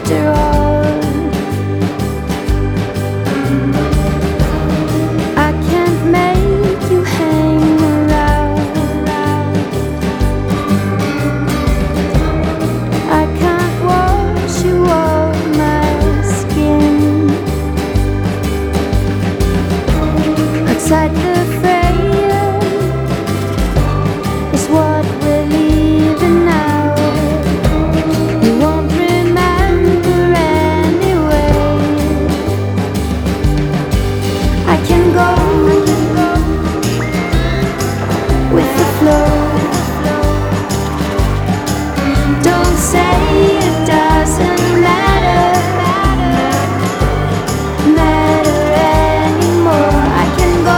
after all. I can't make you hang around. I can't wash you off my skin. Outside the frame is what we're leaving now. You won't remember anyway. I can go with the flow. Don't say it doesn't matter anymore. I can go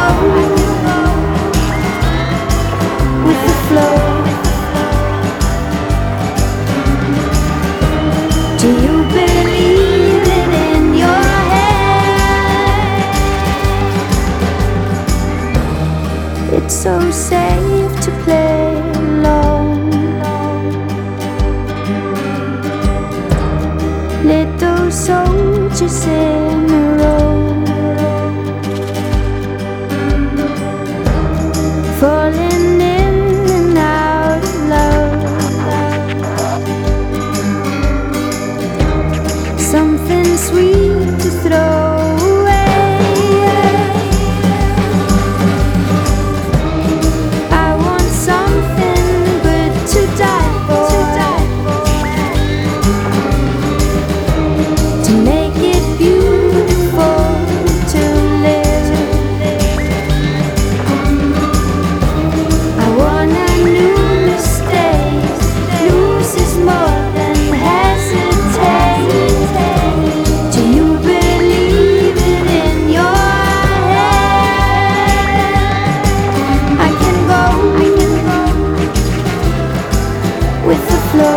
with the flow. Do you believe it in your head? It's so safe to play alone. Little soldiers in a row, falling in and out of love. Something sweet to throw away. I want something good to die for, to make it beautiful to live. I want a new mistake. Lose is more than hesitate. Do you believe it in your head? I can go with the flow.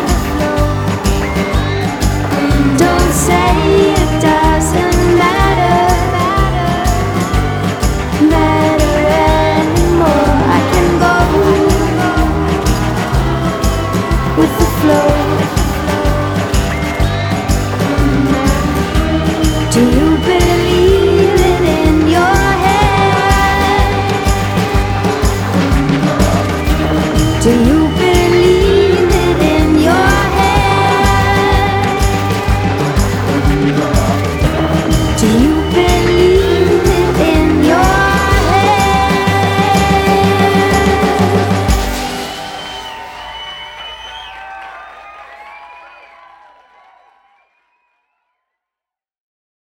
Don't say it doesn't matter anymore. I can go with the flow. Do you